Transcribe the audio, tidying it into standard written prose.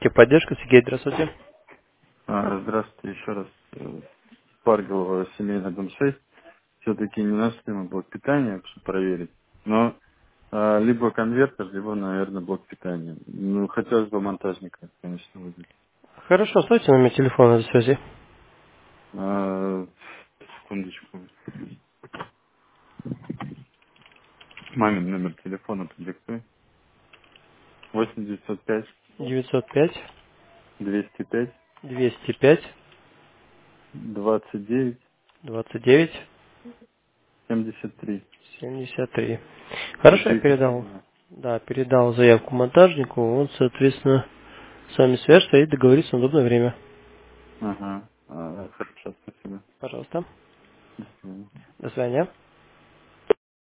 Техподдержка, Сергей, здравствуйте. Здравствуйте еще раз. Паргова, семейный дом 6. Все-таки не нашли мы блок питания, чтобы проверить. Но либо конвертер, либо, наверное, блок питания. Ну, хотелось бы монтажника, конечно, вызвать. Хорошо, стойте номер телефона для связи. Секундочку. Мамин номер телефона продиктуй. 8905 905 205 205 29 29 73. 73. Хорошо, я Это передал. Екатерина. Да, передал заявку монтажнику. Он, соответственно, с вами свяжется и договорится на удобное время. Ага. Хорошо, спасибо. Пожалуйста. До свидания. До свидания.